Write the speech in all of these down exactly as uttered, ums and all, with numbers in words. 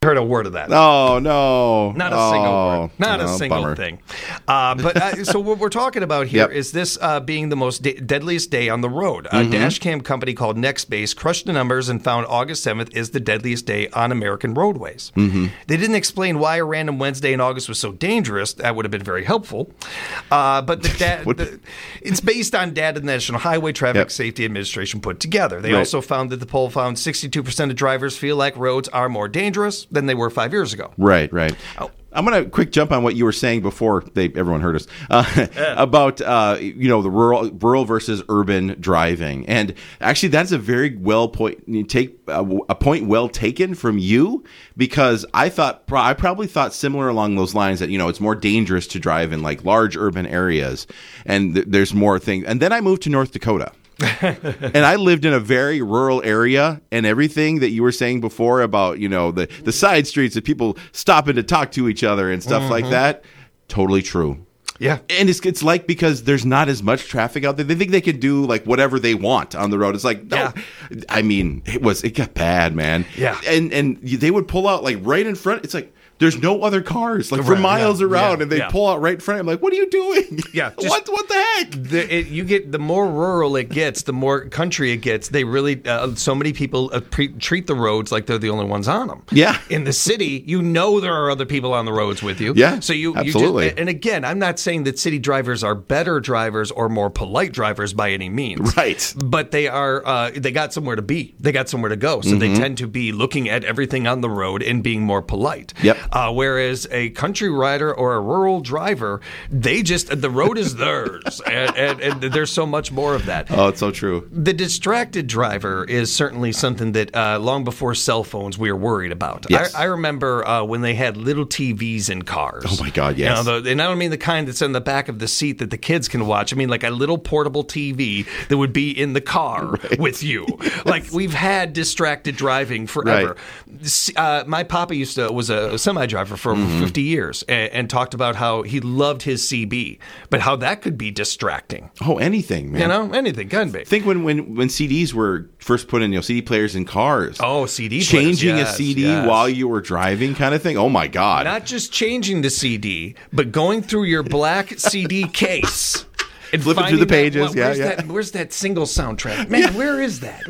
heard a word of that. Oh, no. Not a oh, single word. Not oh, a single bummer. thing. Uh, but uh, so what we're talking about here Yep. is this uh, being the most de- deadliest day on the road. A Mm-hmm. dash cam company called Nextbase crushed the numbers and found August seventh is the deadliest day on American roadways. Mm-hmm. They didn't explain why a random Wednesday in August was so dangerous. That would have been very helpful. Uh, but the, da- the it's based on data the National Highway Traffic Yep. Safety Administration put together. They Right. also found that the poll found sixty-two percent of drivers feel like roads are more dangerous than they were five years ago. Right, right. Oh. I'm going to quick jump on what you were saying before they everyone heard us uh, Yeah. about uh, you know the rural rural versus urban driving, and actually that's a very well point you take uh, a point well taken from you, because I thought I probably thought similar along those lines, that you know it's more dangerous to drive in like large urban areas, and th- there's more things. And then I moved to North Dakota. And I lived in a very rural area, and everything that you were saying before about, you know, the, the side streets that people stopping to talk to each other and stuff Mm-hmm. like that, totally true. Yeah. And it's it's like, because there's not as much traffic out there, they think they can do like whatever they want on the road. It's like, no. Yeah. I mean, it was it got bad, man. Yeah. And and they would pull out like right in front. It's like, there's no other cars like for Right, miles yeah, around, yeah, and they yeah. pull out right in front. I'm like, what are you doing? Yeah, just- what what the heck? The, it, you get the more rural it gets, the more country it gets. They really, uh, so many people uh, pre- treat the roads like they're the only ones on them. Yeah. In the city, you know there are other people on the roads with you. Yeah, So you, absolutely. You just, and again, I'm not saying that city drivers are better drivers or more polite drivers by any means. Right. But they are. Uh, they got somewhere to be. They got somewhere to go. So Mm-hmm. they tend to be looking at everything on the road and being more polite. Yep. Uh, whereas a country rider or a rural driver, they just the road is theirs, and, and, and there's so much more of that. Oh, it's so true. The distracted driver is certainly something that uh, long before cell phones we were worried about. Yes. I, I remember uh, when they had little T Vs in cars. Oh, my God, yes. You know, the, and I don't mean the kind that's in the back of the seat that the kids can watch. I mean like a little portable T V that would be in the car with you. Like we've had distracted driving forever. S- Uh, my papa used to was a semi driver for over Mm-hmm. fifty years and, and talked about how he loved his C B, but how that could be distracting. Oh, anything, man. You know, anything can be. Think when, when, when C Ds were first put in, you know, C D players in cars. Oh, C D players, Changing yes, a C D yes. while you were driving, kind of thing. Oh my God! Not just changing the C D, but going through your black C D case. And Flipping through finding the pages, that, well, yeah, where's yeah. That, where's that single soundtrack? Man, where is that?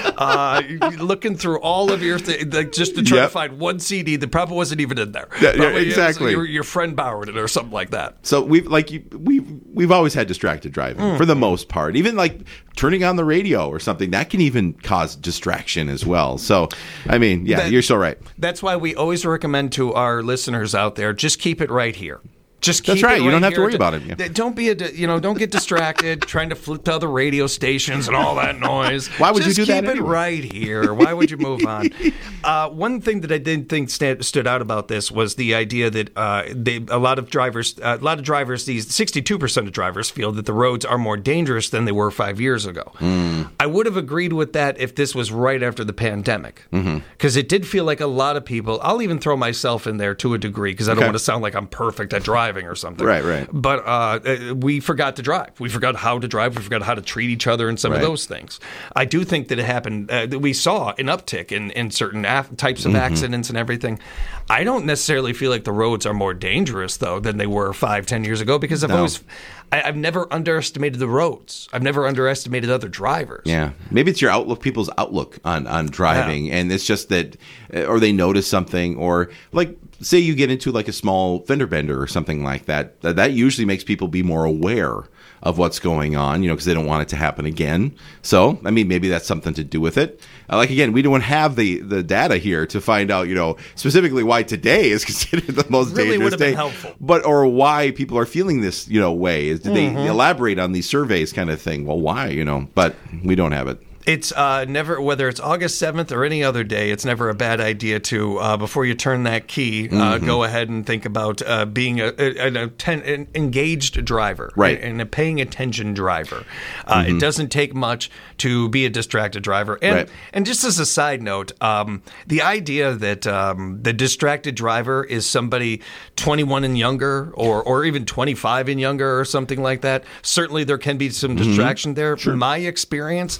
Uh, looking through all of your th- like just to try Yep. to find one C D that probably wasn't even in there. Yeah, yeah, Probably, exactly. Your, your friend borrowed it or something like that. So we've like you, we've we've always had distracted driving Mm. for the most part. Even like turning on the radio or something, that can even cause distraction as well. So I mean, yeah, That- you're so right. That's why we always recommend to our listeners out there, just keep it right here. Just keep That's right. it You don't have to here. worry about it, yeah. D- Don't be a, di- you know, don't get distracted trying to flip to other radio stations and all that noise. Why would you Just do that Keep it anyway? right here. Why would you move on? Uh, one thing that I didn't think sta- stood out about this was the idea that uh, they, a lot of drivers, uh, a lot of drivers, these sixty-two percent of drivers feel that the roads are more dangerous than they were five years ago. Hmm. I would have agreed with that if this was right after the pandemic, because Mm-hmm. it did feel like a lot of people. I'll even throw myself in there to a degree because I don't Okay. want to sound like I'm perfect at driving or something. Right, right. But uh, uh, we forgot to drive. We forgot how to drive. We forgot how to treat each other and some Right. of those things. I do think that it happened. Uh, that we saw an uptick in, in certain af- types of Mm-hmm. accidents and everything. I don't necessarily feel like the roads are more dangerous, though, than they were five, ten years ago because I've No. always, I, I've never underestimated the roads. I've never underestimated other drivers. Yeah, maybe it's your outlook, people's outlook on on driving, and it's just that, uh, or they notice something, or like say you get into like a small fender bender or something like that. That, that usually makes people be more aware of what's going on, you know, because they don't want it to happen again. So, I mean, maybe that's something to do with it. Uh, like again, we don't have the the data here to find out, you know, specifically why today is considered the most Really dangerous would have been day, helpful. but or why people are feeling this, you know, way. Is did Mm-hmm. they elaborate on these surveys, kind of thing? Well, why, you know? But we don't have it. It's uh, never, whether it's August seventh or any other day, it's never a bad idea to, uh, before you turn that key, uh, Mm-hmm. go ahead and think about uh, being a, a, an, atten- an engaged driver. Right. And a paying attention driver. Uh, It doesn't take much to be a distracted driver. And, Right. and just as a side note, um, the idea that um, the distracted driver is somebody twenty-one and younger or, or even twenty-five and younger or something like that, certainly there can be some distraction there. My experience, the distraction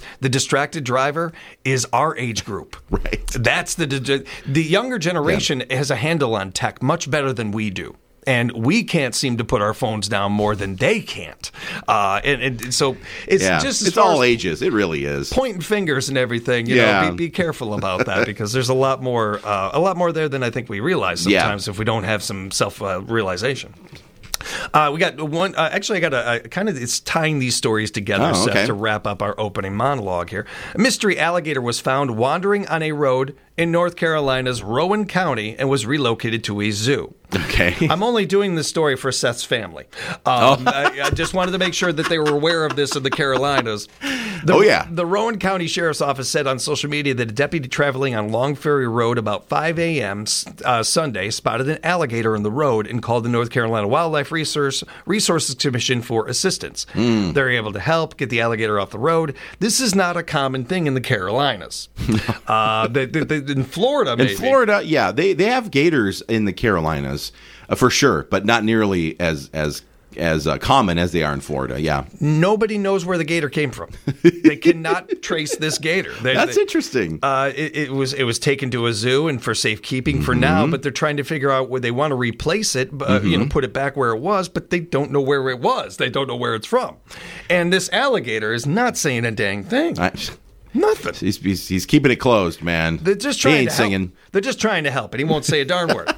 distracted driver is our age group. Right. That's the the younger generation yeah. has a handle on tech much better than we do. And we can't seem to put our phones down more than they can't. Uh, and, and so it's yeah, just as it's far all as ages. It really is. Pointing fingers and everything. You yeah. know, be, be careful about that because there's a lot more, uh, a lot more there than I think we realize sometimes yeah. if we don't have some self uh, realization. Uh, we got one. Uh, actually, I got a, a kind of. It's tying these stories together, oh, okay. Seth, to wrap up our opening monologue here. A mystery alligator was found wandering on a road in North Carolina's Rowan County and was relocated to a zoo. Okay. I'm only doing this story for Seth's family. Um, oh. I, I just wanted to make sure that they were aware of this in the Carolinas. The, oh, yeah. The Rowan County Sheriff's Office said on social media that a deputy traveling on Long Ferry Road about five a.m. Uh, Sunday spotted an alligator in the road and called the North Carolina Wildlife Resource, Resources Commission for assistance. Mm. They're able to help get the alligator off the road. This is not a common thing in the Carolinas. uh, they, they, they, in Florida, maybe. In Florida, yeah. They, they have gators in the Carolinas. Uh, for sure, but not nearly as as as uh, common as they are in Florida. Yeah, nobody knows where the gator came from. They cannot trace this gator. They, That's they, interesting. Uh, it, it was it was taken to a zoo and for safekeeping mm-hmm. for now, but they're trying to figure out where they want to replace it. Uh, mm-hmm. You know, put it back where it was, but they don't know where it was. They don't know where it's from. And this alligator is not saying a dang thing. I, Nothing. He's, he's he's keeping it closed, man. They're just trying he ain't to singing. help. They're just trying to help, and he won't say a darn word.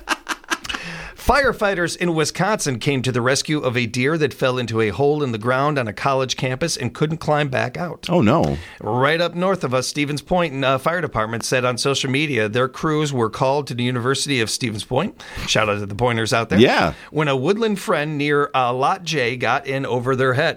Firefighters in Wisconsin came to the rescue of a deer that fell into a hole in the ground on a college campus and couldn't climb back out. Oh, no. Right up north of us, Stevens Point uh, Fire Department said on social media their crews were called to the University of Stevens Point. Shout out to the pointers out there. Yeah. When a woodland friend near uh, Lot J got in over their head.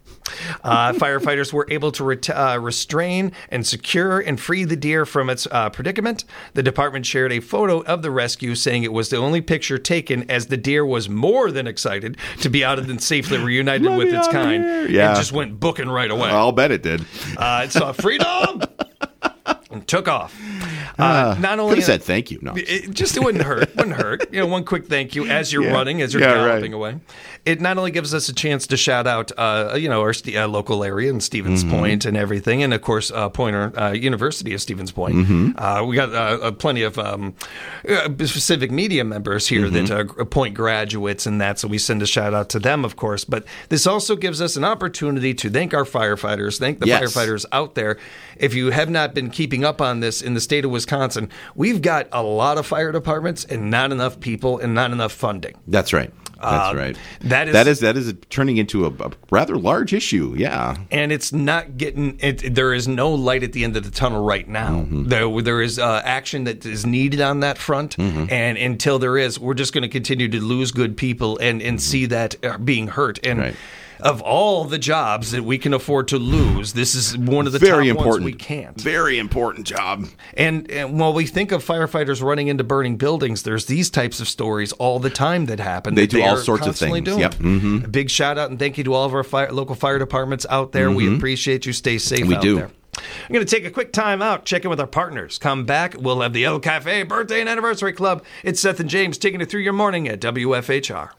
Uh, firefighters were able to ret- uh, restrain and secure and free the deer from its uh, predicament. The department shared a photo of the rescue, saying it was the only picture taken as the deer was more than excited to be out and safely reunited with its kind. Yeah. And just went booking right away. I'll bet it did. Uh, it saw freedom and took off. Uh, uh, not only could have said thank you. No, it just it wouldn't hurt. Wouldn't hurt. You know, one quick thank you as you're yeah. running, as you're yeah, galloping right. away. It not only gives us a chance to shout out, uh, you know, our st- uh, local area and Stevens mm-hmm. Point and everything, and of course, uh, Pointer uh, University of Stevens Point. Mm-hmm. Uh, we got uh, uh, plenty of um, uh, civic media members here mm-hmm. that uh, Point graduates and that, so we send a shout out to them, of course. But this also gives us an opportunity to thank our firefighters, thank the yes. firefighters out there. If you have not been keeping up on this in the state of Wisconsin, we've got a lot of fire departments and not enough people and not enough funding. That's right. That's uh, right. That is that is that is turning into a, a rather large issue. Yeah, and it's not getting. It, there is no light at the end of the tunnel right now. Mm-hmm. There, there is uh, action that is needed on that front, mm-hmm. and until there is, we're just going to continue to lose good people and and mm-hmm. see that being hurt. And right. of all the jobs that we can afford to lose, this is one of the Very top important. ones we can't. Very important job. And, and while we think of firefighters running into burning buildings, there's these types of stories all the time that happen. They that do they all are sorts of constantly things. Doing. Yep. Mm-hmm. A big shout out and thank you to all of our fire, local fire departments out there. Mm-hmm. We appreciate you. Stay safe we out do. there. I'm going to take a quick time out, check in with our partners. Come back. We'll have the El Cafe Birthday and Anniversary Club. It's Seth and James taking it through your morning at W F H R.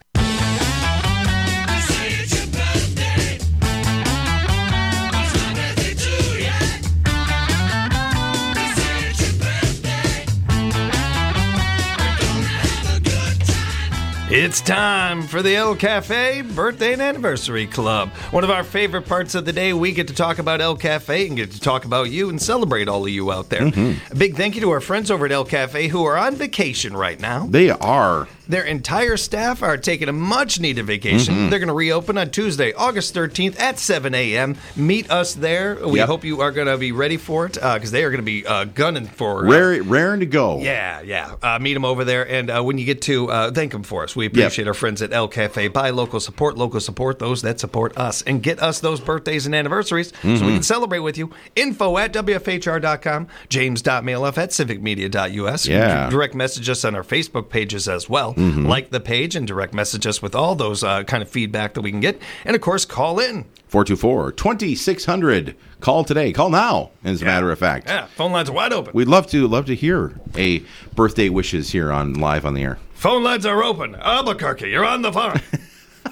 It's time for the El Cafe Birthday and Anniversary Club. One of our favorite parts of the day, we get to talk about El Cafe and get to talk about you and celebrate all of you out there. Mm-hmm. A big thank you to our friends over at El Cafe who are on vacation right now. They are. Their entire staff are taking a much-needed vacation. Mm-hmm. They're going to reopen on Tuesday, August thirteenth at seven a.m. Meet us there. We yep. hope you are going to be ready for it because uh, they are going to be uh, gunning for... Uh, Rare, raring to go. Yeah, yeah. Uh, meet them over there. And uh, when you get to, uh, thank them for us. We appreciate yep. our friends at El Cafe. Buy local, support local, support those that support us. And get us those birthdays and anniversaries mm-hmm. so we can celebrate with you. Info at W F H R dot com. James.Mailoff at civic media dot U S. Yeah. You can direct message us on our Facebook pages as well. Mm-hmm. Like the page and direct message us with all those uh, kind of feedback that we can get. And, of course, call in. four two four, two six zero zero. Call today. Call now, as a yeah. matter of fact. Yeah, phone lines are wide open. We'd love to love to hear a birthday wishes here on live on the air. Phone lines are open. Albuquerque, you're on the phone.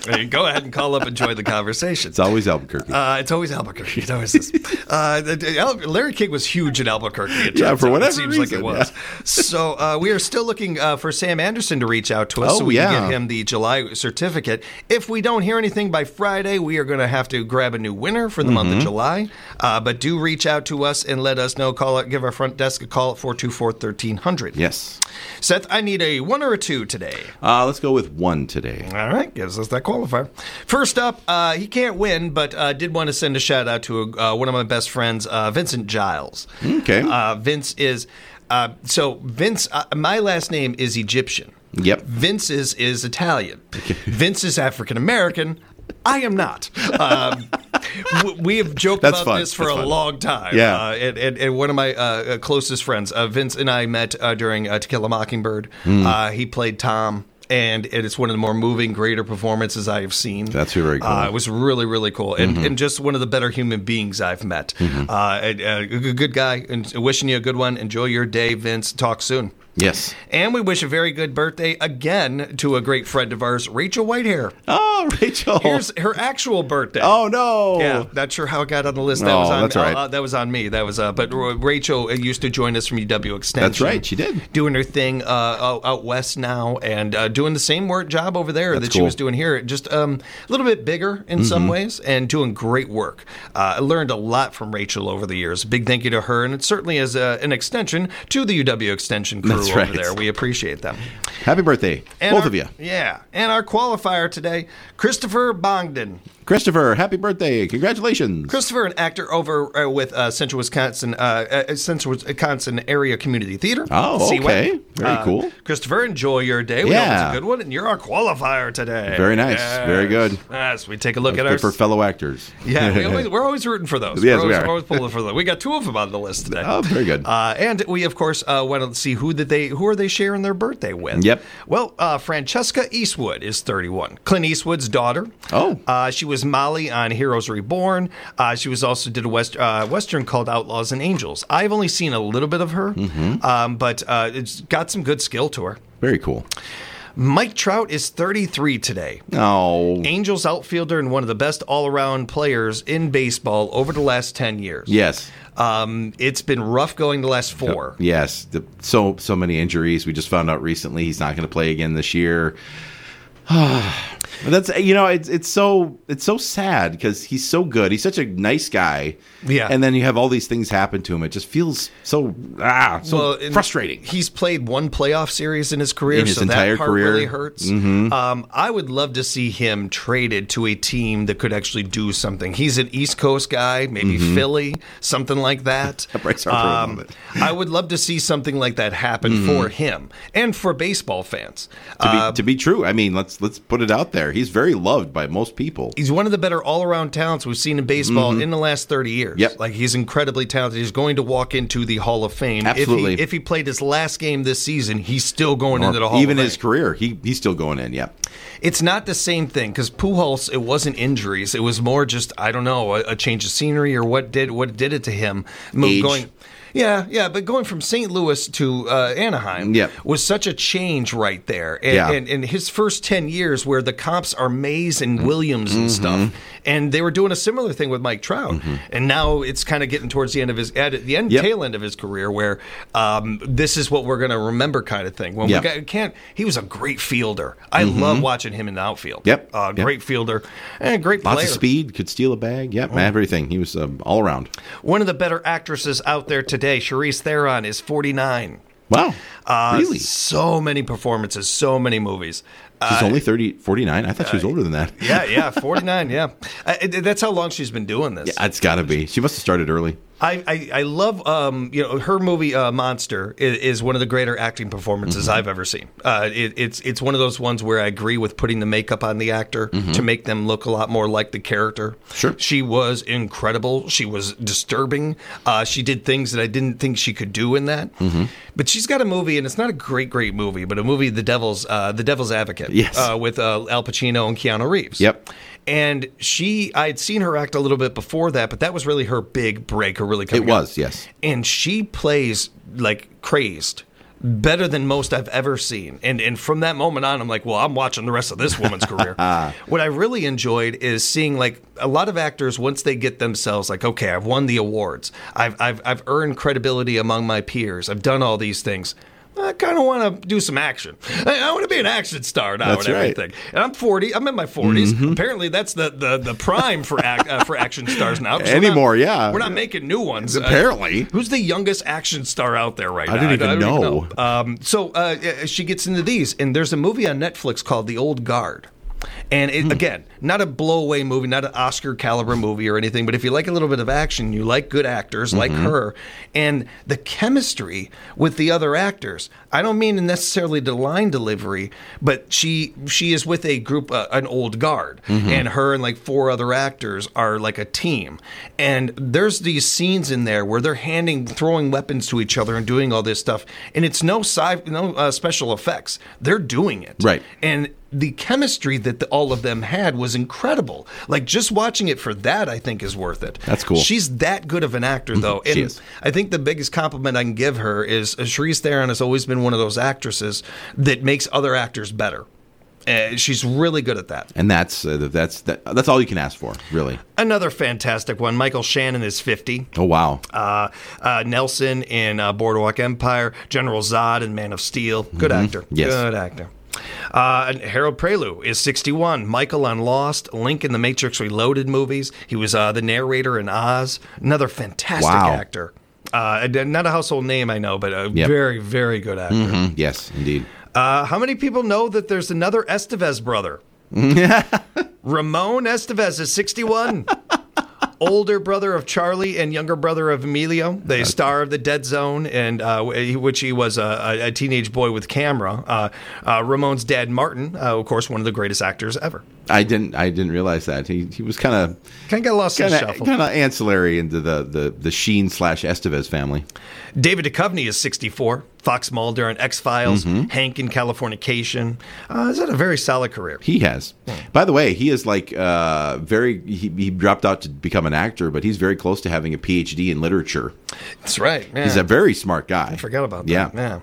Hey, go ahead and call up and join the conversation. It's always Albuquerque. Uh, it's always Albuquerque. It always is. Uh, Larry King was huge in Albuquerque. It yeah, for out. whatever it seems reason, like it was. Yeah. So uh, we are still looking uh, for Sam Anderson to reach out to us oh, so we yeah. can get him the July certificate. If we don't hear anything by Friday, we are going to have to grab a new winner for the mm-hmm. month of July. Uh, but do reach out to us and let us know. Call it. Give our front desk a call at four two four, one three zero zero. Yes. Seth, I need a one or a two today. Uh, let's go with one today. All right, gives us that qualifier. First up, uh, he can't win, but uh, did want to send a shout out to uh, one of my best friends, uh, Vincent Giles. Okay. Uh, Vince is uh, so Vince. Uh, my last name is Egyptian. Yep. Vince is is Italian. Okay. Vince is African American. I am not. Um, we have joked That's about fun. this for That's a fun. long time. Yeah. Uh, and, and, and one of my uh, closest friends, uh, Vince and I met uh, during uh, To Kill a Mockingbird. Mm. Uh, he played Tom. And it's one of the more moving, greater performances I have seen. That's very cool. Uh, it was really, really cool. And, mm-hmm. and just one of the better human beings I've met. Mm-hmm. Uh, a, a good guy. And wishing you a good one. Enjoy your day, Vince. Talk soon. Yes. And we wish a very good birthday again to a great friend of ours, Rachel Whitehair. Oh, Rachel. Here's her actual birthday. Oh, no. Yeah, not sure how it got on the list. That oh, was on that's right. uh, that was on me. That was uh, but Rachel used to join us from U W Extension. That's right, she did. Doing her thing uh, out, out west now and uh, doing the same work job over there that's that cool. she was doing here. Just um, a little bit bigger in mm-hmm. some ways and doing great work. Uh, I learned a lot from Rachel over the years. Big thank you to her, and it certainly is uh, an extension to the U W Extension crew that's over right. there. We appreciate them. Happy birthday, and both our, of you. Yeah. And our qualifier today, Christopher Bongden. Christopher, happy birthday. Congratulations. Christopher, an actor over uh, with uh, Central Wisconsin uh, uh, Central Wisconsin Area Community Theater. Oh, okay. C-W E. Very uh, cool. Christopher, enjoy your day. We yeah. know it's a good one, and you're our qualifier today. Very nice. Yes. Very good. Yes, we take a look That's at good our... for fellow actors. Yeah, we always, we're always rooting for those. Yes, we're always, we are. we're always pulling for them. We got two of them on the list today. Oh, very good. Uh, and we, of course, uh, want to see who did they who are they sharing their birthday with. Yep. Well, uh, Francesca Eastwood is thirty-one. Clint Eastwood's daughter. Oh. Uh, she was Molly on Heroes Reborn. Uh, she was also did a west, uh, western called Outlaws and Angels. I've only seen a little bit of her, mm-hmm. um, but uh, it's got some good skill to her. Very cool. Mike Trout is thirty-three today. Oh. Angels outfielder and one of the best all-around players in baseball over the last ten years. Yes. Um, it's been rough going the last four. Yes. The, so, so many injuries. We just found out recently he's not going to play again this year. That's you know it's it's so it's so sad because he's so good. He's such a nice guy. Yeah. And then you have all these things happen to him. It just feels so ah so well, frustrating. He's played one playoff series in his career, in his so entire that part career. really hurts. Mm-hmm. Um, I would love to see him traded to a team that could actually do something. He's an East Coast guy, maybe mm-hmm. Philly, something like that. That breaks our um, a little bit. I would love to see something like that happen mm-hmm. for him and for baseball fans. To be, uh, to be true, I mean, let's let's put it out there. He's very loved by most people. He's one of the better all-around talents we've seen in baseball mm-hmm. in the last thirty years. Yep. Like, he's incredibly talented. He's going to walk into the Hall of Fame. Absolutely. If he, if he played his last game this season, he's still going or into the Hall even of Fame. his career, he he's still going in, yeah. It's not the same thing because Pujols, it wasn't injuries. It was more just, I don't know, a, a change of scenery or what did what did it to him. Age. Going, Yeah, yeah, but going from Saint Louis to uh, Anaheim yep. was such a change right there. And, yeah. and, and his first ten years where the comps are Mays and Williams and mm-hmm. stuff, and they were doing a similar thing with Mike Trout. Mm-hmm. And now it's kind of getting towards the end of his, at the end yep. tail end of his career where um, this is what we're going to remember kind of thing. When yep. we got, can't, he was a great fielder. I mm-hmm. love watching him in the outfield. Yep. Uh, yep. Great fielder and great player. Lots of speed, could steal a bag. Yep, oh. everything. He was um, all around. One of the better actresses out there today, Charlize Theron, is forty-nine. Wow. Uh, really? So many performances, so many movies. She's uh, only thirty, forty-nine? I thought she was uh, older than that. yeah, yeah, forty-nine, yeah. Uh, that's how long she's been doing this. Yeah, it's got to be. She must have started early. I, I, I love, um, you know, her movie uh, Monster is, is one of the greater acting performances mm-hmm. I've ever seen. Uh, it, it's it's one of those ones where I agree with putting the makeup on the actor mm-hmm. to make them look a lot more like the character. Sure. She was incredible. She was disturbing. Uh, she did things that I didn't think she could do in that. Mm-hmm. But she's got a movie, and it's not a great, great movie, but a movie, The Devil's uh, The Devil's Advocate, yes. uh, with uh, Al Pacino and Keanu Reeves. Yep. And she, I had seen her act a little bit before that, but that was really her big break, her really coming It was, out. yes. And she plays like crazed better than most I've ever seen. And and from that moment on, I'm like, well, I'm watching the rest of this woman's career. What I really enjoyed is seeing like a lot of actors, once they get themselves like, okay, I've won the awards. I've I've I've earned credibility among my peers. I've done all these things. I kind of want to do some action. I, I want to be an action star now That's and everything. Right. And I'm forty. I'm in my forties. Mm-hmm. Apparently, that's the, the, the prime for act, uh, for action stars now. Anymore, we're not, yeah. We're not making new ones. Apparently. Uh, who's the youngest action star out there right I now? didn't even I don't know. Even know. Um, so uh, she gets into these, and there's a movie on Netflix called The Old Guard. And it, Hmm. again, not a blowaway movie, not an Oscar caliber movie or anything, but if you like a little bit of action, you like good actors like Mm-hmm. her, and the chemistry with the other actors. I don't mean necessarily the line delivery, but she she is with a group, uh, an old guard, Mm-hmm. and her and like four other actors are like a team. And there's these scenes in there where they're handing, throwing weapons to each other and doing all this stuff, and it's no sci, no uh, special effects. They're doing it, Right. And the chemistry that the, all of them had was incredible. Like, just watching it for that, I think, is worth it. That's cool. She's that good of an actor, though. And she is. I think the biggest compliment I can give her is uh, Charlize Theron has always been one of those actresses that makes other actors better. Uh, she's really good at that. And that's uh, that's that, that's all you can ask for, really. Another fantastic one. Michael Shannon is fifty. Oh, wow. Uh, uh, Nelson in uh, Boardwalk Empire. General Zod in Man of Steel. Good actor. Yes. Good actor. Uh, and Harold Prelude is sixty-one. Michael on Lost, Link in the Matrix Reloaded movies. He was uh, the narrator in Oz. Another fantastic Wow. actor. Uh, not a household name, I know, but a Yep. very, very good actor. Mhm. Yes, indeed. Uh, how many people know that there's another Estevez brother? Ramon Estevez is sixty-one. Older brother of Charlie and younger brother of Emilio, the star of The Dead Zone, and uh, which he was a, a teenage boy with camera. Uh, uh, Ramon's dad, Martin, uh, of course, one of the greatest actors ever. I didn't I didn't realize that. He he was kind of Kind of got lost in kind the of shuffle. kind of ancillary into the the the Sheen slash Estevez family. David Duchovny is sixty-four. Fox Mulder on X-Files. Mm-hmm. Hank in Californication. Uh, he's had a very solid career. He has. By the way, he is like uh, very. He, he dropped out to become an actor, but he's very close to having a P H D in literature. That's right. Yeah. He's a very smart guy. I forgot about that. Yeah. Yeah.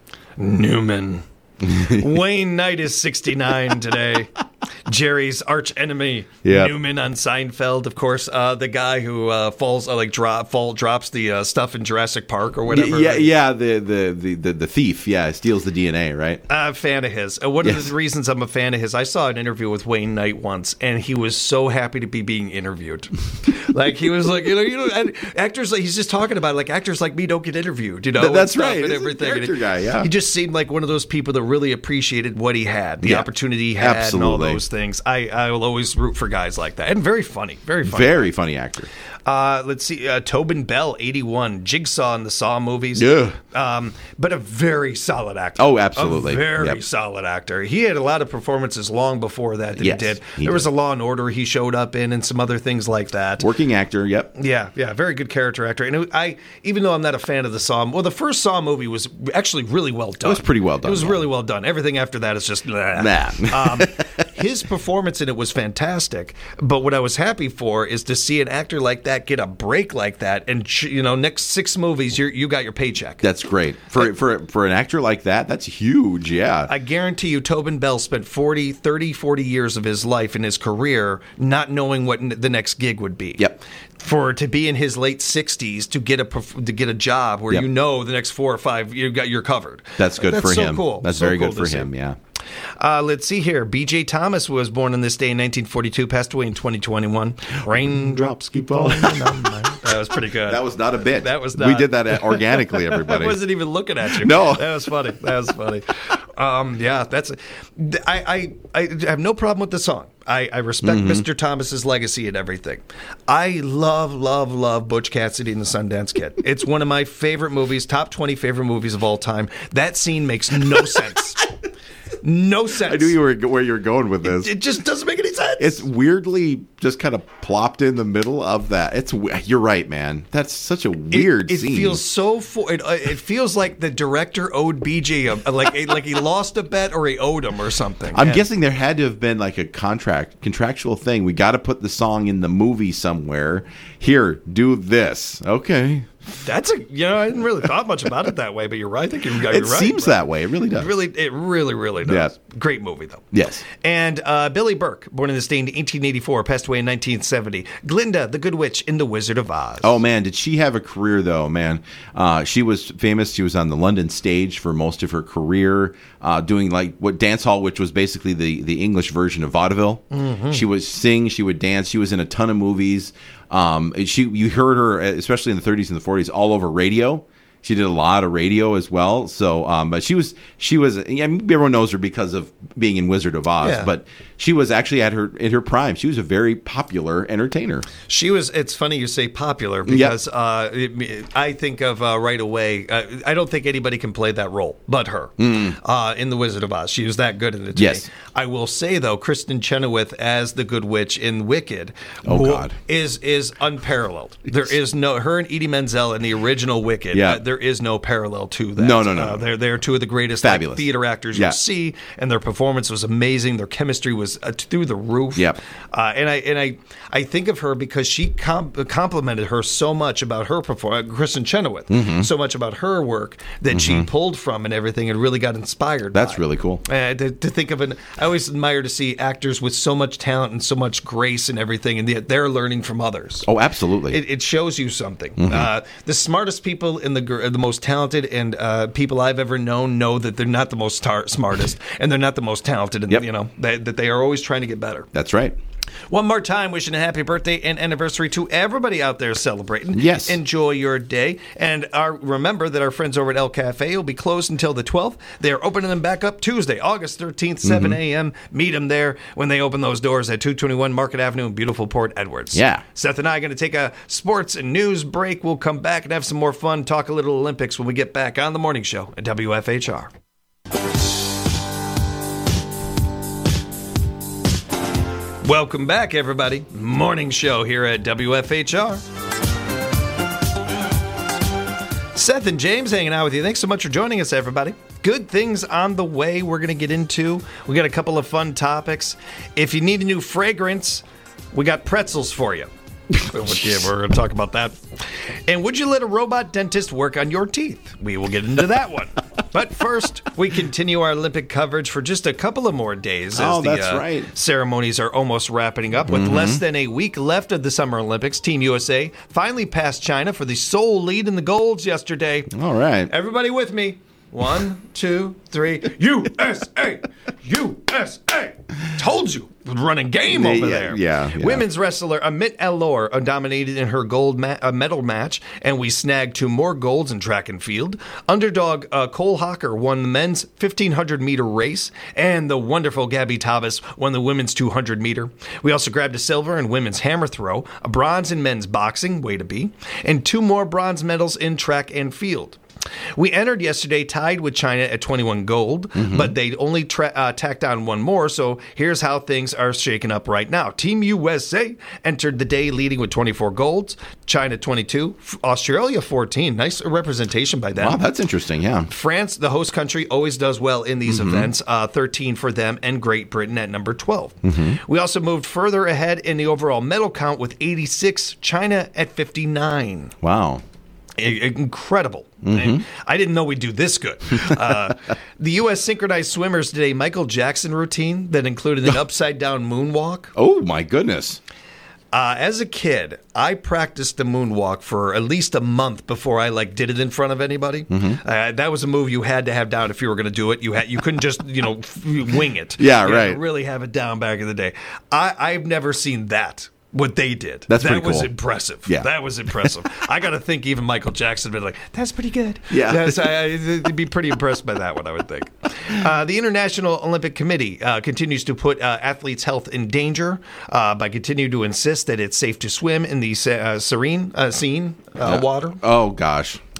Newman. Wayne Knight is sixty-nine today. Jerry's arch enemy, Yep. Newman on Seinfeld, of course, uh, the guy who uh, falls uh, like drop fall drops the uh, stuff in Jurassic Park or whatever. Yeah, yeah. The, the the the the thief. Yeah, steals the D N A. Right. I'm a fan of his. Uh, one Yes. of the reasons I'm a fan of his, I saw an interview with Wayne Knight once, and he was so happy to be being interviewed. Like he was like, you know, you know, and actors like he's just talking about it, like actors like me don't get interviewed, you know. Th- that's and stuff right. And He's a everything. character And guy, yeah. He just seemed like one of those people that really appreciated what he had, the Yeah. opportunity he had, and all Absolutely. those things. I, I will always root for guys like that, and very funny, very funny. Very funny actor. Uh, let's see, uh, Tobin Bell, eighty-one, Jigsaw in the Saw movies. Yeah. Um, but a very solid actor. Oh, absolutely. A very Yep. solid actor. He had a lot of performances long before that that Yes, he did. he there was did. a Law and Order he showed up in and some other things like that. Working actor. Yep. Yeah, yeah, very good character actor. And it, I, even though I'm not a fan of the Saw, well, the first Saw movie was actually really well done. was pretty well done, It was yeah. really well done. Everything after that is just nah. Nah. um, his performance in it was fantastic. But what I was happy for is to see an actor like that get a break like that, and ch- you know, next six movies, you you got your paycheck. That's great for for for an actor like that. That's huge. Yeah. I guarantee you Tobin Bell spent forty, thirty, forty years of his life in his career not knowing what n- the next gig would be. Yep. For to be in his late sixties to get a perf- to get a job where Yep. you know the next four or five you got you're covered. That's good That's for so him. Cool. That's So very cool good to for see. him. Yeah. Uh, let's see here. B J Thomas was born on this day in nineteen forty-two, passed away in twenty twenty-one. Raindrops keep falling on my... That was pretty good. That was not a bit. That was We not- did that organically, everybody. I wasn't even looking at you. No. That was funny. That was funny. Um, yeah, that's. I, I I have no problem with the song. I, I respect Mm-hmm. Mister Thomas's legacy and everything. I love, love, love Butch Cassidy and the Sundance Kid. It's one of my favorite movies, top twenty favorite movies of all time. That scene makes no sense. No sense. I knew you were where you were going with this. It just doesn't make any sense. It's weirdly just kind of plopped in the middle of that. It's you're right, man. That's such a weird It, it scene. feels so. For, it, uh, it feels like the director owed B J a, like like he lost a bet or he owed him or something. I'm And- guessing there had to have been like a contract, contractual thing. We got to put the song in the movie somewhere. Here, do this. Okay. That's a you know I didn't really thought much about it that way, but you're right. I think you're, you're It right. seems that way. It really does. It really, it really, really does. Yes. Great movie though. Yes. And uh, Billy Burke, born in the state in eighteen eighty-four, passed away in nineteen seventy. Glinda, the Good Witch in The Wizard of Oz. Oh man, did she have a career though, man? Uh, she was famous. She was on the London stage for most of her career, uh, doing like what dance hall, which was basically the the English version of vaudeville. Mm-hmm. She would sing, she would dance. She was in a ton of movies. Um, she, you heard her, especially in the thirties and the forties, all over radio. She did a lot of radio as well. So, um, but she was, she was, I mean, everyone knows her because of being in Wizard of Oz, Yeah. but she was actually at her, in her prime. She was a very popular entertainer. She was, it's funny you say popular because Yep. uh, it, I think of uh, right away, uh, I don't think anybody can play that role but her Mm. uh, in The Wizard of Oz. She was that good in it. to Yes. me. I will say, though, Kristen Chenoweth as the Good Witch in Wicked Oh, wo- God. is is unparalleled. There is no, her and Edie Menzel in the original Wicked, Yeah. uh, there is no parallel to that. No, no, no, Uh, no. they're, they're two of the greatest like, Fabulous. theater actors Yeah. you'll see, and their performance was amazing. Their chemistry was uh, through the roof. Yep. Uh, and I and I I think of her because she com- complimented her so much about her performance, Kristen Chenoweth, Mm-hmm. so much about her work that she pulled from and everything, and really got inspired. That's by. really cool. Uh, to, to think of an, I always admire to see actors with so much talent and so much grace and everything, and yet they're learning from others. Oh, absolutely. It, it shows you something. Mm-hmm. Uh, the smartest people and the gr- the most talented and uh, people I've ever known know that they're not the most tar- smartest and they're not the most talented, and Yep. you know that, that they are always trying to get better. That's right. One more time, wishing a happy birthday and anniversary to everybody out there celebrating. Yes. Enjoy your day. And our, remember that our friends over at El Cafe will be closed until the twelfth. They are opening them back up Tuesday, August thirteenth, seven a.m. Meet them there when they open those doors at two twenty-one Market Avenue in beautiful Port Edwards. Yeah. Seth and I are going to take a sports and news break. We'll come back and have some more fun, talk a little Olympics when we get back on the morning show at W F H R. Welcome back, everybody. Morning show here at W F H R. Seth and James hanging out with you. Thanks so much for joining us, everybody. Good things on the way we're going to get into. We got a couple of fun topics. If you need a new fragrance, we got pretzels for you. Yeah, we're going to talk about that. And would you let a robot dentist work on your teeth? We will get into that one. But first, we continue our Olympic coverage for just a couple of more days as Oh, the that's uh, right. ceremonies are almost wrapping up. With less than a week left of the Summer Olympics, Team U S A finally passed China for the sole lead in the golds yesterday. All right. Everybody with me. One, two, three. U S A! U S A! Told you. Running game over Yeah, there. yeah, yeah. Women's wrestler Amit Elor dominated in her gold ma- uh, medal match, and we snagged two more golds in track and field. Underdog uh, Cole Hocker won the men's fifteen hundred meter race, and the wonderful Gabby Tabbas won the women's two hundred meter. We also grabbed a silver in women's hammer throw, a bronze in men's boxing, way to be, and two more bronze medals in track and field. We entered yesterday tied with China at twenty-one gold, Mm-hmm. but they only tra- uh, tacked on one more, so here's how things are shaken up right now. Team U S A entered the day leading with twenty-four golds, China twenty-two, F- Australia fourteen. Nice representation by them. Wow, that's interesting. Yeah. France, the host country, always does well in these Mm-hmm. events, uh, thirteen for them, and Great Britain at number twelve. Mm-hmm. We also moved further ahead in the overall medal count with eighty-six, China at fifty-nine. Wow. I- Incredible. Mm-hmm. I didn't know we'd do this good. Uh, the U S synchronized swimmers did a Michael Jackson routine that included an upside down moonwalk. Oh my goodness. Uh, as a kid, I practiced the moonwalk for at least a month before I like did it in front of anybody. Mm-hmm. Uh, that was a move you had to have down if you were going to do it. You had you couldn't just you know f- wing it. Yeah, You had to right. really have it down back in the day. I, I've never seen that. What they did. That's that pretty was cool. impressive. Yeah. That was impressive. I got to think even Michael Jackson would be like, that's pretty good. Yeah. Yes, I, I'd be pretty impressed by that one, I would think. Uh, the International Olympic Committee uh, continues to put uh, athletes' health in danger uh, by continuing to insist that it's safe to swim in the uh, serene uh, scene uh, water. Oh gosh.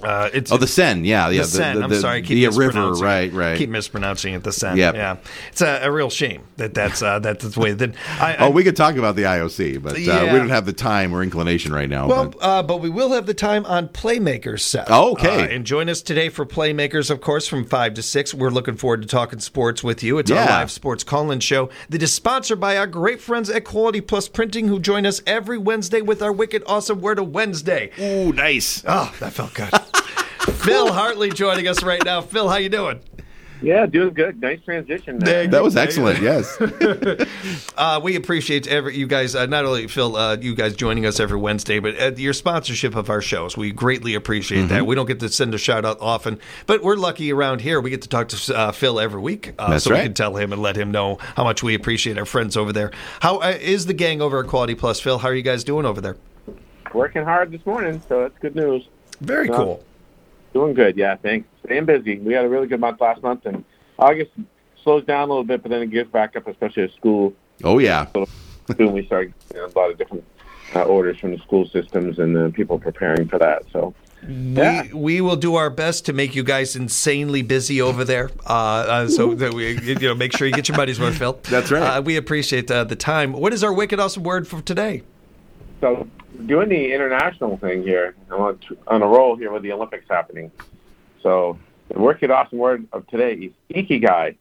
Uh, it's Oh, the Seine, yeah, yeah. the Seine. The, I'm the, sorry, I keep the river, mispronouncing right, it. right. Keep mispronouncing it. The Seine. Yep. Yeah, it's a, a real shame that that's uh, that's the way that. I, Oh, I, we could talk about the I O C, but uh, Yeah. we don't have the time or inclination right now. Well, but- uh, but we will have the time on Playmakers set. Oh, okay. Uh, and join us today for Playmakers, of course, from five to six. We're looking forward to talking sports with you. It's our Yeah. live sports call-in show that is sponsored by our great friends at Quality Plus Printing, who join us every Wednesday with our wicked awesome Word of Wednesday. Ooh, nice. Oh, that felt good. Phil Hartley joining us right now. Phil, how you doing? Yeah, doing good. Nice transition. There- That was excellent, yes. Uh, we appreciate every you guys, uh, not only Phil, uh, you guys joining us every Wednesday, but uh, your sponsorship of our shows. We greatly appreciate Mm-hmm. that. We don't get to send a shout out often, but we're lucky around here. We get to talk to uh, Phil every week, uh, That's so we right. can tell him and let him know how much we appreciate our friends over there. How uh, is the gang over at Quality Plus, Phil? How are you guys doing over there? Working hard this morning, so that's good news. Very Uh, cool. Doing good, yeah, thanks. Staying busy. We had a really good month last month, and August slows down a little bit, but then it gets back up, especially at school. Oh, yeah. Soon we start you know, a lot of different uh, orders from the school systems and uh, people preparing for that. So, yeah. We, we will do our best to make you guys insanely busy over there, uh, uh, so that we you know make sure you get your money's worth, Phil. That's right. Uh, we appreciate uh, the time. What is our wicked awesome word for today? So doing the international thing here, I'm on, on a roll here with the Olympics happening. So the wicked awesome word of today is ikigai.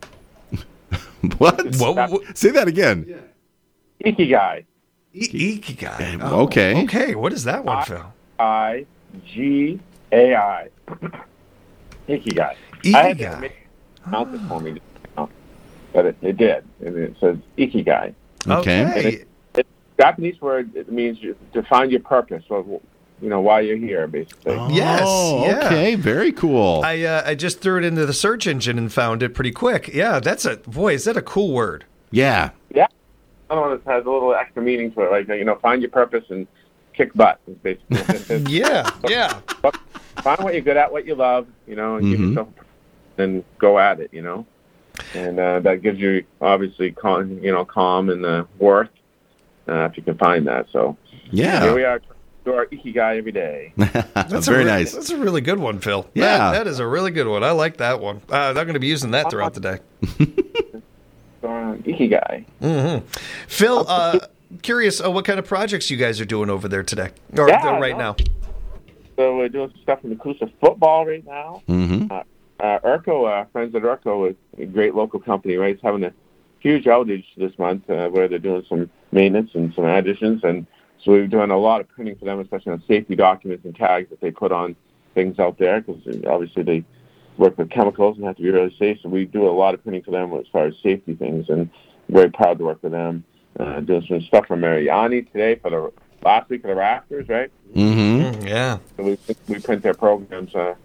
What? What- what- Say that again. Ikigai. I- Ikigai. Uh, okay. Okay. What is that one, I- Phil? I G A I. Ikigai. I had to Ikigai. make it count this for me, but it, it did. And it says ikigai. Okay. Japanese word, it means you- to find your purpose, or, you know, why you're here, basically. Yes, Oh, yeah. okay. Very cool. I uh, I just threw it into the search engine and found it pretty quick. Yeah, that's a boy. Is that a cool word? yeah. Yeah. Another one that has a little extra meaning to it, like, you know, find your purpose and kick butt, is basically. Yeah, yeah. Find what you're good at, what you love, you know, and give Mhm. yourself, and go at it, you know. And uh, that gives you, obviously, calm, you know, calm and uh, worth, uh, if you can find that. So Yeah. here we are, do our ikigai every day. That's Very a re- nice. That's a really good one, Phil. Yeah. That- that is a really good one. I like that one. Uh, I'm going to be using that throughout the day. So, uh, ikigai. Mm-hmm. Phil, uh, curious uh, what kind of projects you guys are doing over there today, or Yeah, uh, right no. now. So we're doing some stuff in inclusive football right now. Mm-hmm. Uh, uh, Urco, uh, friends at Urco, is a great local company, right? It's having a huge outage this month uh, where they're doing some maintenance and some additions. And so we've done a lot of printing for them, especially on safety documents and tags that they put on things out there, because obviously they work with chemicals and have to be really safe. So we do a lot of printing for them as far as safety things, and very proud to work with them. Uh, doing some stuff for Mariani today for the last week of the Raptors, right? Mm-hmm. Mm, yeah. So we we print their programs uh,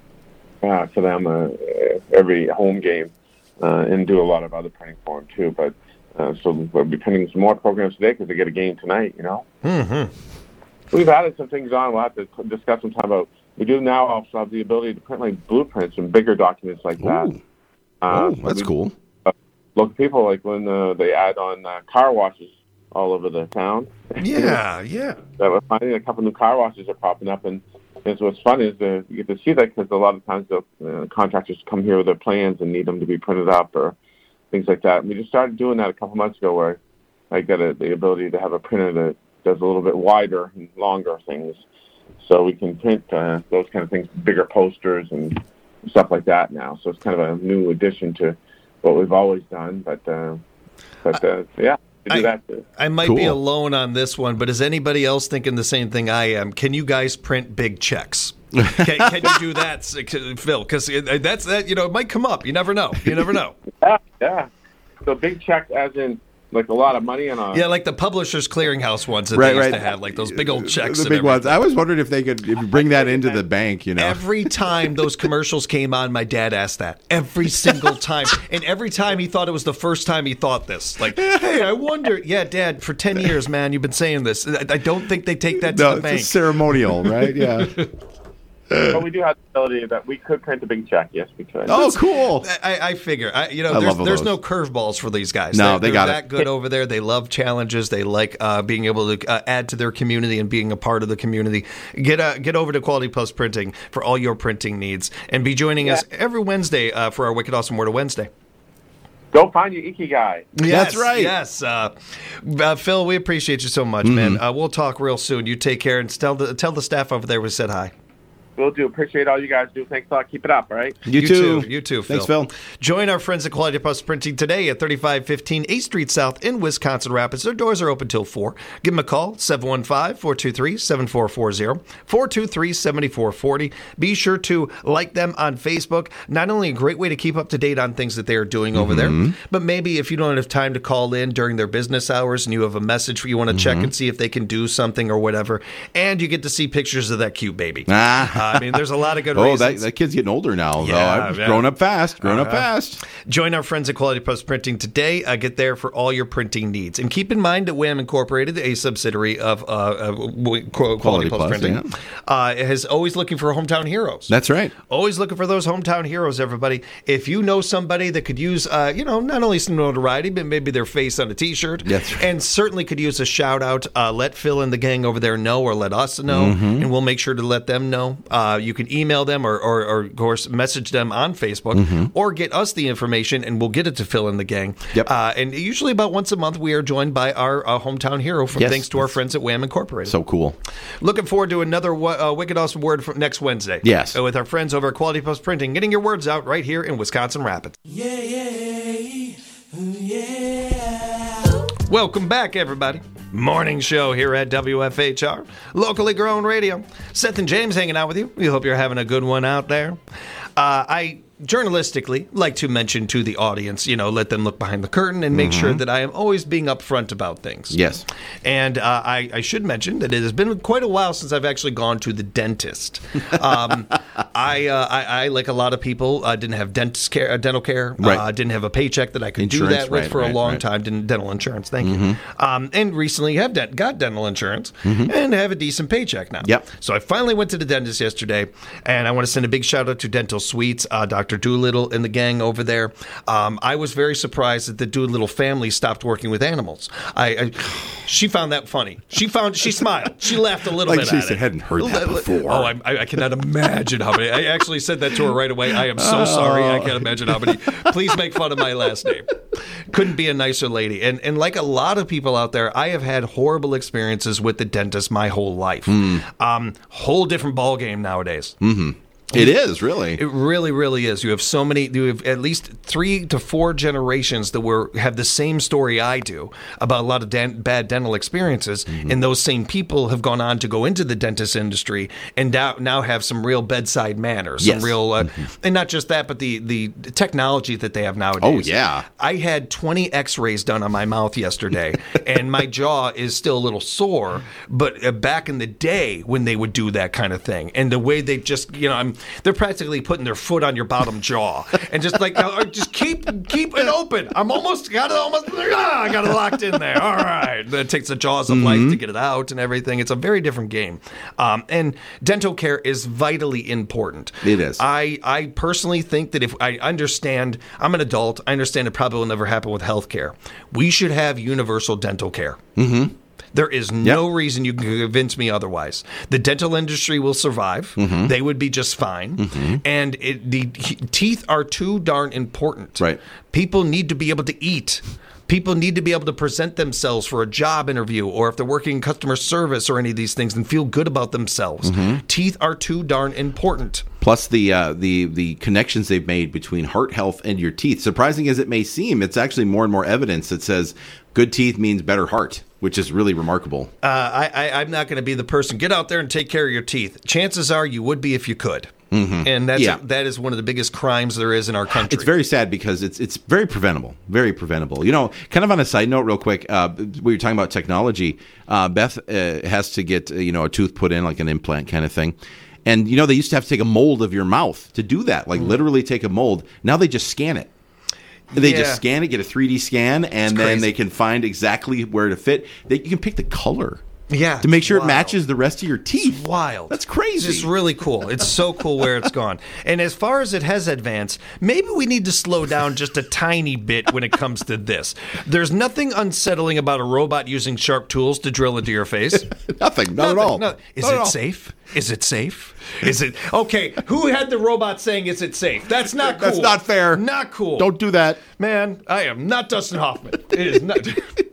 uh, for them uh, every home game, uh, and do a lot of other printing for them too. But uh, so we'll be printing some more programs today because they get a game tonight. You know, Mm-hmm. we've added some things on. We'll have to discuss some time about. We do now also have the ability to print like blueprints and bigger documents like that. Ooh. Uh, Oh, so that's we- cool. Local people, like when uh, they add on uh, car washes all over the town. Yeah, yeah. That we're finding a couple new car washes are popping up, and, and so what's fun is uh, you get to see that because a lot of times the uh, contractors come here with their plans and need them to be printed up or things like that. And we just started doing that a couple months ago, where I got a, the ability to have a printer that does a little bit wider and longer things, so we can print uh, those kind of things, bigger posters and stuff like that now. So it's kind of a new addition to what we've always done, but uh, but uh, yeah. To do I- that too. I might be Cool. alone on this one, but is anybody else thinking the same thing I am? Can you guys print big checks? Can, can you do that, Phil? Because that's that. You know, it might come up. You never know. You never know. Yeah, yeah. So big check as in like a lot of money and a Yeah, like the Publishers Clearinghouse ones that Right, they used right. to have, like those big old checks. The and big ones. everything. I was wondering if they could if you bring that into the bank, you know. Every time those commercials came on, my dad asked that. Every single time. And every time he thought it was the first time he thought this. Like, hey, I wonder. Yeah, Dad, for ten years, man, you've been saying this. I I don't think they take that to no, the it's bank. a ceremonial, right? Yeah. But we do have the ability that we could print a big check. Yes, we could. Oh, cool. I, I figure. I, you know, I there's, love there's those. no curveballs for these guys. No, they're, they they're got that it. good over there. They love challenges. They like uh, being able to uh, add to their community and being a part of the community. Get uh, get over to Quality Plus Printing for all your printing needs, and be joining Yeah. us every Wednesday uh, for our Wicked Awesome Word of Wednesday. Go find your Ikigai. Yes, That's right. Yes, uh, uh, Phil, we appreciate you so much, man. Uh, we'll talk real soon. You take care and tell the tell the staff over there we said hi. Will do. Appreciate all you guys do. Thanks a lot. Keep it up, all right? You, too. You too, Phil. Thanks, Phil. Join our friends at Quality Plus Printing today at thirty-five fifteen eighth Street South in Wisconsin Rapids. Their doors are open till four. Give them a call, seven one five, four two three, seven four four zero, four two three, seven four four zero. Be sure to like them on Facebook. Not only a great way to keep up to date on things that they are doing over Mm-hmm. there, but maybe if you don't have time to call in during their business hours and you have a message you want to Mm-hmm. check and see if they can do something or whatever, and you get to see pictures of that cute baby. Ah. Uh, I mean, there's a lot of good Oh, reasons. that, that kid's getting older now, Yeah, though. I've yeah. grown up fast. Grown up Uh-huh. fast. Join our friends at Quality Plus Printing today. Uh, get there for all your printing needs. And keep in mind that Wham Incorporated, a subsidiary of, uh, of Qu- Quality, Quality Plus, Plus, Printing, yeah. uh, is always looking for hometown heroes. That's right. Always looking for those hometown heroes, everybody. If you know somebody that could use, uh, you know, not only some notoriety, but maybe their face on a T-shirt, That's right. and certainly could use a shout out, uh, let Phil and the gang over there know, or let us know, Mm-hmm. and we'll make sure to let them know. Uh, you can email them or, or, or, of course, message them on Facebook, or get us the information, and we'll get it to Phil and the gang. Mm-hmm. Yep. Uh, and usually about once a month, we are joined by our uh, hometown hero, from Yes. thanks to our friends at Wham Incorporated. So cool. Looking forward to another uh, Wicked Awesome Word from next Wednesday. Yes. Uh, with our friends over at Quality Plus Printing, getting your words out right here in Wisconsin Rapids. Yeah, yeah, yeah. Welcome back, everybody. Morning show here at W F H R, locally grown radio. Seth and James hanging out with you. We hope you're having a good one out there. Uh, I journalistically like to mention to the audience, you know, let them look behind the curtain and make sure that I am always being upfront about things. Yes. And uh, I, I should mention that it has been quite a while since I've actually gone to the dentist. Um, I, uh, I, I, like a lot of people, uh, didn't have dentist care, uh, dental care. Right. Uh, didn't have a paycheck that I could do Insurance, that with right, for a right, long right. time. Didn't dental insurance. Thank you. Um, and recently have de- got dental insurance and have a decent paycheck now. Yep. So I finally went to the dentist yesterday, and I want to send a big shout out to Dental Suites, uh, Doctor Doolittle and the gang over there. Um, I was very surprised that the Doolittle family stopped working with animals. I, I she found that funny. She found she smiled. She laughed a little Like bit she at said, it. hadn't heard that before. Oh, I, I cannot imagine how many. I actually said that to her right away. I am so sorry. I can't imagine how many. Please make fun of my last name. Couldn't be a nicer lady. And and like a lot of people out there, I have had horrible experiences with the dentist my whole life. Um, whole different ball game nowadays. It is, really. It really, really is. You have so many. You have at least three to four generations that were have the same story I do about a lot of den- bad dental experiences, Mm-hmm. and those same people have gone on to go into the dentist industry and now, now have some real bedside manners, some Yes. real, uh, and not just that, but the the technology that they have nowadays. Oh, yeah. I had twenty X-rays done on my mouth yesterday, and my jaw is still a little sore. But uh, back in the day when they would do that kind of thing, and the way they just, you know, I'm, they're practically putting their foot on your bottom jaw, and just like, uh, just keep keep it open. I'm almost got it almost. Ah, I got it locked in there. All right, it takes the jaws of life to get it out and everything. It's a very different game, um, and dental care is vitally important. It is. I, I personally think that if I understand, I'm an adult, I understand it probably will never happen with healthcare. We should have universal dental care. Mm-hmm. There is no Yep. reason you can convince me otherwise. The dental industry will survive. Mm-hmm. They would be just fine. And it, the teeth are too darn important. Right. People need to be able to eat. People need to be able to present themselves for a job interview, or if they're working in customer service or any of these things, and feel good about themselves. Mm-hmm. Teeth are too darn important. Plus the uh, the the connections they've made between heart health and your teeth. Surprising as it may seem, it's actually more and more evidence that says good teeth means better heart, which is really remarkable. Uh, I, I, I'm not going to be the person. Get out there and take care of your teeth. Chances are you would be if you could. Mm-hmm. And that's Yeah. that is one of the biggest crimes there is in our country. It's very sad because it's it's very preventable, very preventable. You know, kind of on a side note, real quick, uh, we were talking about technology. Uh, Beth uh, has to get uh, you know a tooth put in, like an implant kind of thing. And you know, they used to have to take a mold of your mouth to do that, like literally take a mold. Now they just scan it. They Yeah. just scan it, get a three D scan, and then crazy. they can find exactly where to fit. They, you can pick the color Yeah, to make sure wild. it matches the rest of your teeth. It's wild. That's crazy. It's really cool. It's so cool where it's gone. And as far as it has advanced, maybe we need to slow down just a tiny bit when it comes to this. There's nothing unsettling about a robot using sharp tools to drill into your face. Nothing. Not Nothing, at all. no. Is Not at it all. safe? Is it safe? Is it okay? Who had the robot saying, "Is it safe"? That's not cool. That's not fair. Not cool. Don't do that. Man, I am not Dustin Hoffman. It is not.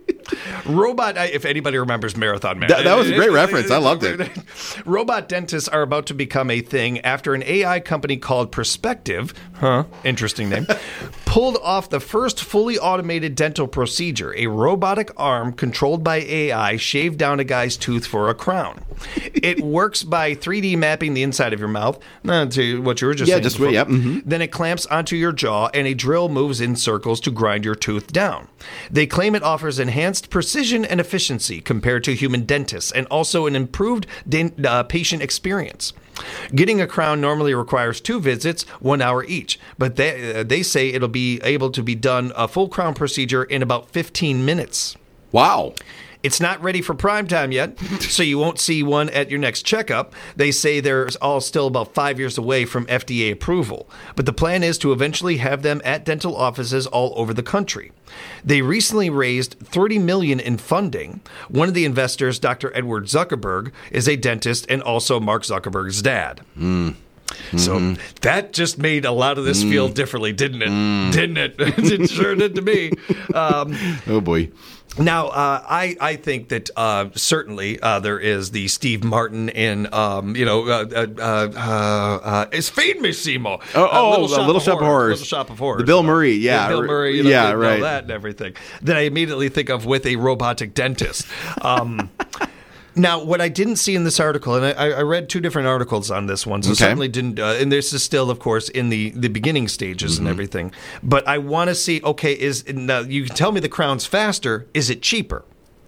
Robot, if anybody remembers Marathon Man. That, that was a great reference. I loved it. Robot dentists are about to become a thing after an A I company called Perspective, huh, interesting name, pulled off the first fully automated dental procedure. A robotic arm controlled by A I shaved down a guy's tooth for a crown. It works by three D mapping the inside of your mouth, uh, to what you were just Yeah, saying just before. yep. Mm-hmm. Then it clamps onto your jaw, and a drill moves in circles to grind your tooth down. They claim it offers enhanced precision and efficiency compared to human dentists, and also an improved dent, uh, patient experience. Getting a crown normally requires two visits, one hour each, but they, uh, they say it'll be able to be done a full crown procedure in about fifteen minutes. Wow. It's not ready for prime time yet, so you won't see one at your next checkup. They say they're all still about five years away from F D A approval, but the plan is to eventually have them at dental offices all over the country. They recently raised thirty million dollars in funding. One of the investors, Doctor Edward Zuckerberg, is a dentist and also Mark Zuckerberg's dad. Mm. So mm-hmm. that just made a lot of this mm. feel differently, didn't it? Mm. Didn't it? It sure did to me. Um, oh, boy. Now, uh, I, I think that uh, certainly uh, there is the Steve Martin in, um, you know, uh, uh, uh, uh, it's Feed Me, Seymour. Oh, uh, oh Little, uh, Shop, Little of Shop of Horrors. Horrors. Little Shop of Horrors. The Bill Murray, yeah. The Bill Murray, you know, yeah, you know, right. that and everything. Then I immediately think of with a robotic dentist. Um Now, what I didn't see in this article, and I, I read two different articles on this one, so Okay. certainly didn't, uh, and this is still, of course, in the, the beginning stages Mm-hmm. and everything, but I want to see, okay, is now you can tell me the crown's faster, is it cheaper?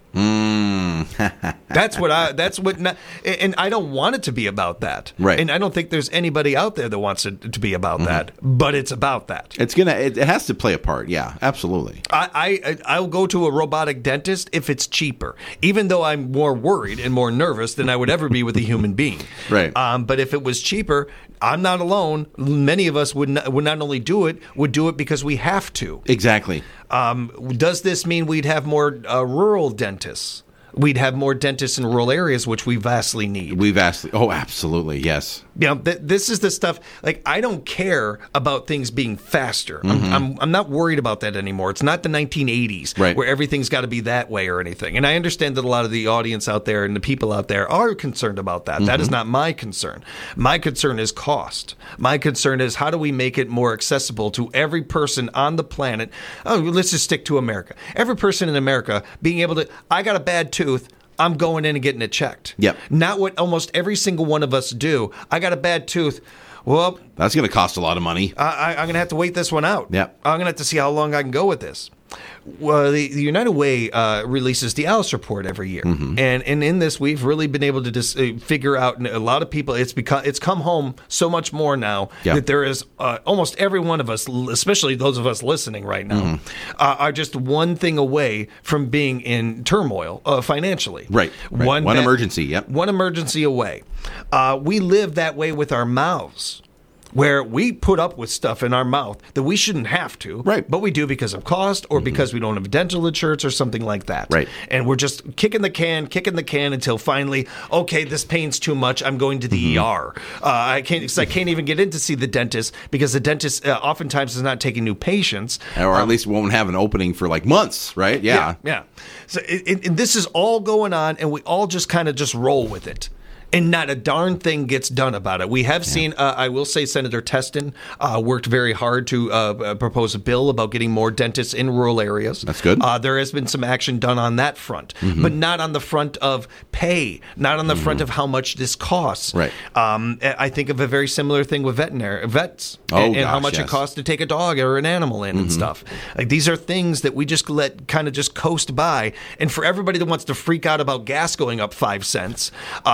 Mm. That's what I. That's what. Not, and I don't want it to be about that. Right. And I don't think there's anybody out there that wants it to be about Mm-hmm. that. But it's about that. It's gonna. It, it has to play a part. Yeah, absolutely. I, I I'll go to a robotic dentist if it's cheaper, even though I'm more worried and more nervous than I would ever be with a human being. Right. Um, but if it was cheaper, I'm not alone. Many of us would not, would not only do it, would do it because we have to. Exactly. Um, does this mean we'd have more uh, rural dentists? We'd have more dentists in rural areas, which we vastly need. We vastly. Oh, absolutely. Yes. You know, th- this is the stuff, like, I don't care about things being faster. I'm, Mm-hmm. I'm I'm not worried about that anymore. It's not the nineteen eighties Right. where everything's got to be that way or anything. And I understand that a lot of the audience out there and the people out there are concerned about that. Mm-hmm. That is not my concern. My concern is cost. My concern is how do we make it more accessible to every person on the planet? Oh, let's just stick to America. Every person in America being able to, I got a bad tooth, I'm going in and getting it checked. Yep. Not what almost every single one of us do. I got a bad tooth. Well, That's going to cost a lot of money. I, I, I'm going to have to wait this one out. Yep. I'm going to have to see how long I can go with this. Well, the, the United Way uh, releases the Alice Report every year, Mm-hmm. and and in this we've really been able to just uh, figure out. And a lot of people, it's become it's come home so much more now Yeah. that there is uh, almost every one of us, especially those of us listening right now, Mm-hmm. uh, are just one thing away from being in turmoil uh, financially. Right. right. One, bad- emergency. Yep. One emergency away. Uh, we live that way with our mouths, where we put up with stuff in our mouth that we shouldn't have to, Right. but we do because of cost or because we don't have dental insurance or something like that. Right. And we're just kicking the can, kicking the can until finally, okay, this pain's too much. I'm going to the E R. Uh, I can't. 'cause I can't even get in to see the dentist because the dentist uh, oftentimes is not taking new patients. Or at least won't have an opening for like months, right? Yeah. Yeah. So it, it, and this is all going on, and we all just kind of just roll with it. And not a darn thing gets done about it. We have seen, uh, I will say, Senator Teston uh, worked very hard to uh, propose a bill about getting more dentists in rural areas. That's good. Uh, there has been some action done on that front, Mm-hmm. but not on the front of pay, not on the front of how much this costs. Right. Um, I think of a very similar thing with veterinary vets Oh, and, and how gosh, much it yes. costs to take a dog or an animal in and stuff. Like these are things that we just let kind of just coast by. And for everybody that wants to freak out about gas going up five cents, uh, and,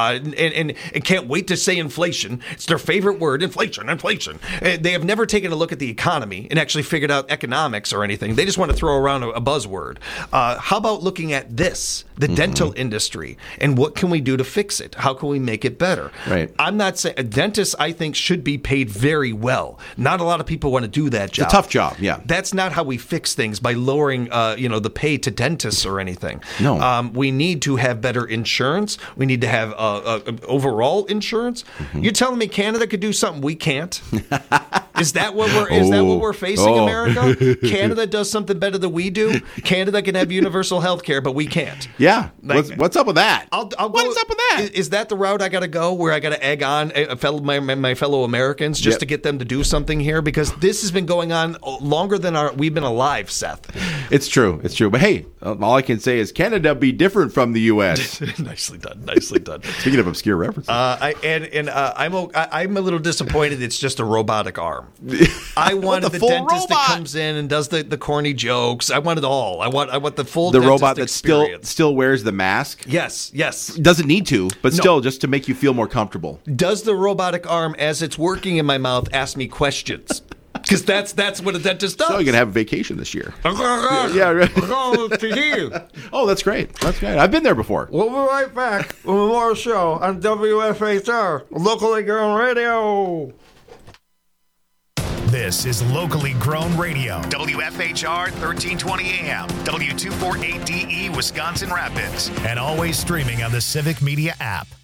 and, and, and can't wait to say inflation. It's their favorite word, inflation, inflation. And they have never taken a look at the economy and actually figured out economics or anything. They just want to throw around a, a buzzword. Uh, how about looking at this, the mm-hmm. dental industry, and what can we do to fix it? How can we make it better? Right. I'm not saying dentists, I think, should be paid very well. Not a lot of people want to do that job. It's a tough job, yeah. That's not how we fix things, by lowering uh, you know, the pay to dentists or anything. No. Um, we need to have better insurance. We need to have uh, uh, overall insurance. Mm-hmm. You're telling me Canada could do something we can't? Is that what we're is oh. that what we're facing, oh. America? Canada does something better than we do. Canada can have universal health care, but we can't. Yeah. Like, what's, what's up with that? I'll, I'll what go, is up with that? Is, is that the route I got to go, where I got to egg on a fellow, my, my fellow Americans just yep. to get them to do something here? Because this has been going on longer than our, we've been alive, Seth. It's true. It's true. But hey, all I can say is Canada be different from the U S Nicely done. Nicely done. Speaking of obscure references. Uh, I, and and uh, I'm, I'm a little disappointed it's just a robotic arm. I wanted the, the dentist robot. that comes in and does the, the corny jokes. I want it all. I want I want the full the dentist robot that experience. still still wears the mask. Yes, yes. Doesn't need to, but No. still just to make you feel more comfortable. Does the robotic arm, as it's working in my mouth, ask me questions? Because that's that's what a dentist does. So you're gonna have a vacation this year. yeah, right. to Oh, that's great. That's great. I've been there before. We'll be right back with more show on W F H R, locally grown radio. This is Locally Grown Radio. W F H R thirteen twenty A M, W two forty-eight D E, Wisconsin Rapids. And always streaming on the Civic Media app.